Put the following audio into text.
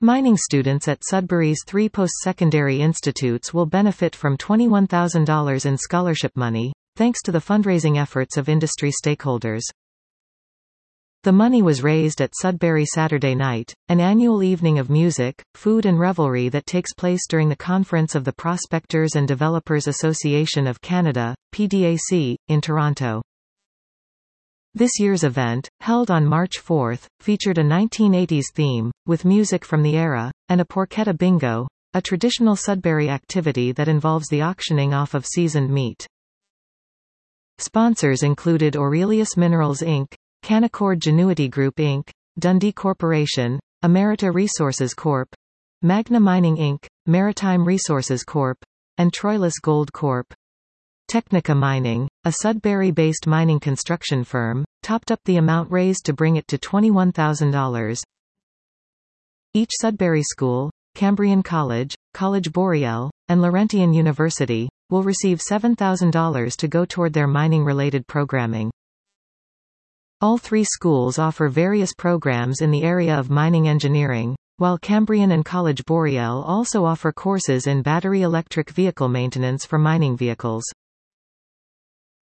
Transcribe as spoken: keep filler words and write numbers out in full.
Mining students at Sudbury's three post-secondary institutes will benefit from twenty-one thousand dollars in scholarship money, thanks to the fundraising efforts of industry stakeholders. The money was raised at Sudbury Saturday Night, an annual evening of music, food and revelry that takes place during the Conference of the Prospectors and Developers Association of Canada, P D A C, in Toronto. This year's event, held on March fourth, featured a nineteen eighties theme, with music from the era, and a porchetta bingo, a traditional Sudbury activity that involves the auctioning off of seasoned meat. Sponsors included Aurelius Minerals Incorporated, Canaccord Genuity Group Incorporated, Dundee Corporation, Emerita Resources Corporation, Magna Mining Incorporated, Maritime Resources Corporation, and Troilus Gold Corporation. Technica Mining, a Sudbury-based mining construction firm, topped up the amount raised to bring it to twenty-one thousand dollars. Each Sudbury school, Cambrian College, College Boreal, and Laurentian University, will receive seven thousand dollars to go toward their mining-related programming. All three schools offer various programs in the area of mining engineering, while Cambrian and College Boreal also offer courses in battery electric vehicle maintenance for mining vehicles.